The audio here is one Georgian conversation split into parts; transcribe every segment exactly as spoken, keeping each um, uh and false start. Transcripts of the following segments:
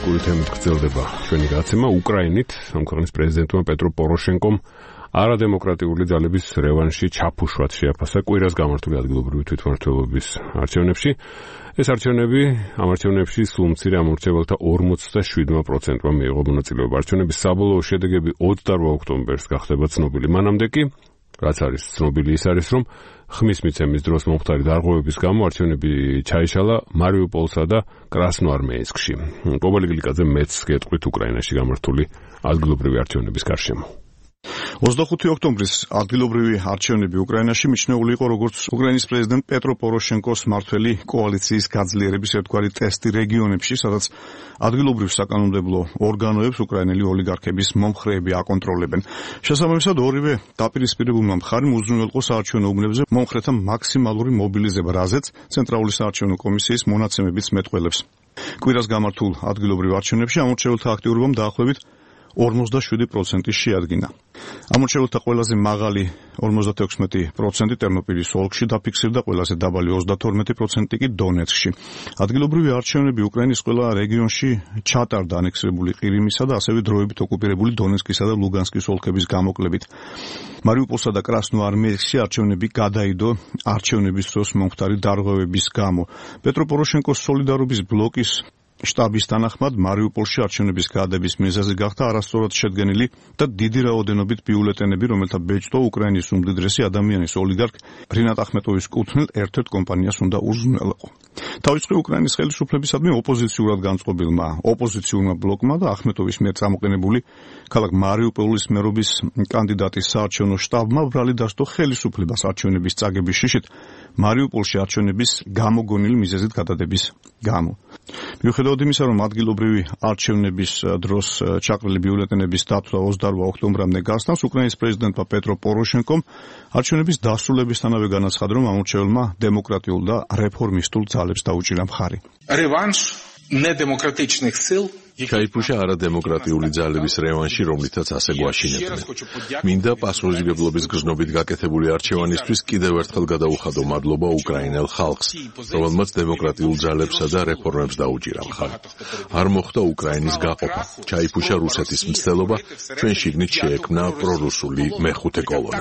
პოლიტიკური თემით გრძელდება ჩვენი გაცემა. უკრაინით ამ ქვეყნის პრეზიდენტმა პეტრო პოროშენკომ არადემოკრატიული ძალების რევანში ჩაფუშვაც შეაფასა კვირას გამართული ადგილობრივი თვითმმართველობის არჩევნებში. ეს არჩევნები ამ არჩევნებში სულ მცირე ამორჩეველთა ორმოცდაშვიდმა პროცენტმა მიიღო მონაწილეობა. არჩევნების საბოლოო შედეგები ოცდაორ ოქტომბერს გახდება ცნობილი. მანამდე კი რაც არის ცნობილი ის არის, რომ ხმის მიცემის დროს მომხდარი დარღვევების გამო არჩევნები ჩაიშალა მარიუპოლსა და კრასნოარმეისკში. კობალი გლიკაძე მეც გეტყვით უკრაინაში გამართული ადგილობრივი არჩევნების გარშემო. ოცდახუთი ოქტომბრის ადგილობრივი არჩევნები უკრაინაში მიჩნეული იყო როგორც უკრაინის პრეზიდენტ პეტრო პოროშენკოს მმართველი კოალიციის გაძლიერების ერთგვარი ტესტი რეგიონებში, სადაც ადგილობრივ საკანონმდებლო ორგანოებს უკრაინელი ოლიგარქების მომხრეები აკონტროლებენ. შესაბამისად, ორივე დაპირისპირებულმა მხარემ უზრუნველყო საარჩევნო უბნებზე მომხრეთა მაქსიმალური მობილიზება, რაზეც ცენტრალური საარჩევნო კომისიის მონაცემებიც მეტყველებს. კვირას გამართულ ადგილობრივ არჩევნებში ამორჩეველთა აქტიურობამ დაახლოებით ორმოცდაშვიდი პროცენტი შეადგინა. ამორჩეველთა ყველაზე მაღალი ორმოცდათექვსმეტი პროცენტი ტერნოპილის ოლქში დაფიქსირდა, ყველაზე დაბალი ოცდათორმეტი პროცენტი კი დონეცკში. ადგილობრივი არჩევნები უკრაინის ყველა რეგიონში ჩატარდა ანექსირებული ყირიმისა და ასევე დროებით ოკუპირებული დონეცკისა და ლუგანსკის ოლქების გამოკლებით. მარიუპოლსა და კრასნოარმეისკში არჩევნები გადაიდო არჩევნების დროს მომხდარი დარღვევების გამო. პეტრო პოროშენკოს სოლიდარობის ბლოკის შტაბის თანახმად მარიუპოლში არჩევნების გადადების მიზეზი გახდა არასწორად შედგენილი და დიდი რაოდენობით ბიულეტენები, რომელთა ბეჭდვა უკრაინის უმდიდრესი ადამიანის ოლიგარქ რინატ ახმეტოვის კუთვნილ ერთ-ერთ კომპანიას უნდა უზრუნველყო. თავისუფლი უკრაინის ხელისუფლებისადმი ოპოზიციურად განწყობილმა ოპოზიციურმა ბლოკმა და ახმეტოვის მიერ წამოყენებული ქალაქ მარიუპოლის მერობის კანდიდატის საარჩევნო შტაბმა ბრალი დასდო ხელისუფლებას არჩევნების წაგების შიშით მარიუპოლში არჩევნების გამოგონილი მიზეზით გადადების გამო. მიუხედავად იმისა, რომ ადგილობრივი არჩევნების დროს ჩაყრილი ბიულეტენების დათვლა ოცდაორ ოქტომბრამდე გასტანს, უკრაინის პრეზიდენტმა პეტრო პოროშენკომ არჩევნების დასრულებისთანავე განაცხადა, რომ ამორჩეველმა დემოკრატიულ და რეფორმისტულ ძალებს დაუჭირა მხარი. რევანშ ნედემოკრატичних сил ჩაიფუშა არადემოკრატიული ძალების რევანში, რომლითაც ასე გვაშინებდნენ. მინდა პასუხისმგებლობის გრძნობით გაკეთებული არჩევანისთვის კიდევ ერთხელ გადაუხადო მადლობა უკრაინელ ხალხს, რომელმაც დემოკრატიულ ძალებსა და რეფორმებს დაუჭირა მხარი. არ მოხდა უკრაინის გაყოფა, ჩაიფუშა რუსეთის მცდელობა, ჩვენ შიგნით შეექმნა პრორუსული მეხუთე კოლონა.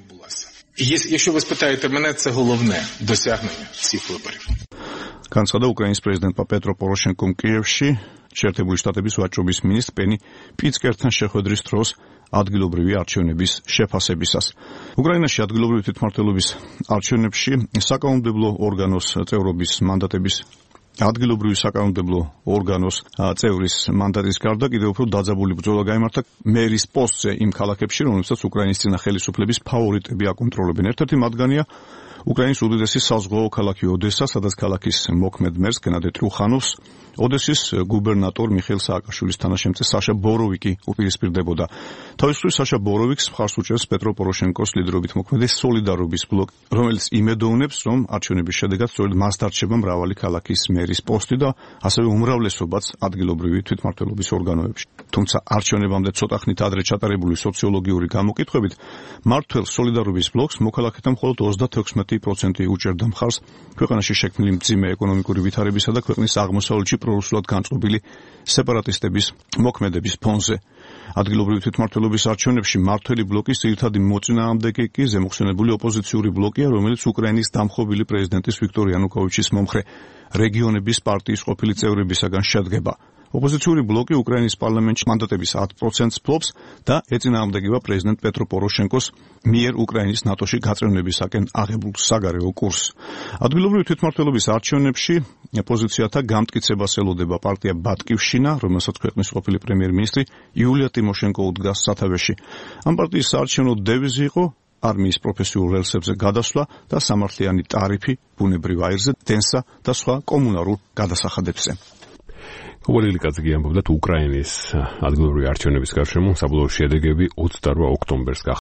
Якщо ви спитаєте мене, це головне досягнення цих виборів. განცხადა უკრაინის პრეზიდენტმა პეტრო პოროშენკომ კიევში შეერთებული შტატების ვაჭრობის მინისტრ პენი პიცკერთან შეხვედრის დროს ადგილობრივი არჩევნების შეფასებისას. უკრაინაში ადგილობრივი თვითმმართველობის არჩევნებში საკანონმდებლო ორგანოს წევრობის მანდატების ადგილობრივი საკანონმდებლო ორგანოს წევრის მანდატის გარდა კიდევ უფრო დაძაბული ბრძოლა გაიმართა მერის პოსტზე იმ ქალაქებში, რომელსაც უკრაინის წინა ხელისუფლების ფავორიტები აკონტროლებენ. ერთ-ერთი მათგანია უკრაინის უდიდესი საზღვაო ქალაქი ოდესა, სადაც ქალაქის მოქმედ მერს გენადე ტრუხანოვს ოდესის გუბერნატორ მიხეილ სააკაშვილის თანაშემწე საშა ბოროვიკი უპირისპირდებოდა. თავისუფლ საშა ბოროვიკს მხარს უჭერს პეტრო პოროშენკოს ლიდერობით მოქმედი სოლიდარობის ბლოკი, რომელიც იმედოვნებს, რომ არჩევნების შედეგად სწორედ მას დარჩება მრავალი ქალაქის მერის პოსტი და ასევე უმრავლესობაც ადგილობრივი თვითმმართველობის ორგანოებში. თუმცა არჩევნებამდე ცოტა ხნით ადრე ჩატარებული სოციოლოგიური გამოკითხვებით მმართველ სოლიდარობის ბლოკს მოქალაქეთა მხოლოდ ოცდათექვსმეტი პროცენტი უჭერდა მხარს ქვეყანაში შექმნილი მძიმე ეკონომიკური ვითარებისა და ქვეყნის აღმოსავლეთში პრორუსულად განწყობილი სეპარატისტების მოქმედების ფონზე. ადგილობრივი თვითმმართველობის არჩევნებში მმართველი ბლოკის ძირითადი მოწინააღმდეგე კი ზემოხსენებული ოპოზიციური ბლოკია, რომელიც უკრაინის დამხობილი პრეზიდენტის ვიქტორ იანუკოვიჩის მომხრე რეგიონების პარტიის ყოფილი წევრებისაგან შედგება. ოპოზიციური ბლოკი უკრაინის პარლამენტში მანდატების ათ პროცენტს ფლობს და ეწინააღმდეგება პრეზიდენტ პეტრო პოროშენკოს მიერ უკრაინის ნატოში გაწევნებისაკენ აღებულ საგარეო კურსს. ადგილობრივი თვითმმართველობის არჩევნებში ოპოზიციათა გამტკიცებას ელოდება პარტია ბატკივშინა, რომელსაც ქვეყნის ყოფილი პრემიერ-მინისტრი იულია ტიმოშენკო უდგას სათავეში. ამ პარტიის საარჩევნო დევიზი იყო არმიის პროფესიულ რელსებზე გადასვლა და სამართლიანი ტარიფი ბუნებრივ აირზე, დენსა და სხვა კომუნალურ გადასახადებზე. კობალი გლიკაძე ამბობდა, უკრაინის ადგილობრივი არჩევნების გარშემო საბოლოო შედეგები ოცდაორ ოქტომბერს